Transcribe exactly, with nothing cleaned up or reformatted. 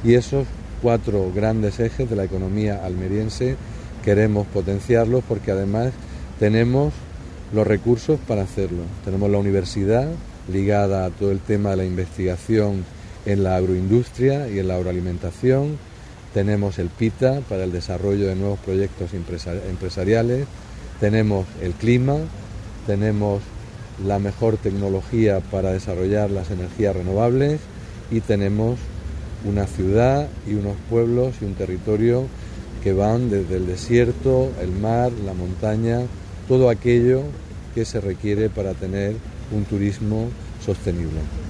Y esos cuatro grandes ejes de la economía almeriense queremos potenciarlos porque además tenemos los recursos para hacerlo. Tenemos la universidad ligada a todo el tema de la investigación en la agroindustria y en la agroalimentación. Tenemos el PITA para el desarrollo de nuevos proyectos empresariales. Tenemos el clima, tenemos la mejor tecnología para desarrollar las energías renovables y tenemos una ciudad y unos pueblos y un territorio que van desde el desierto, el mar, la montaña, todo aquello que se requiere para tener un turismo sostenible.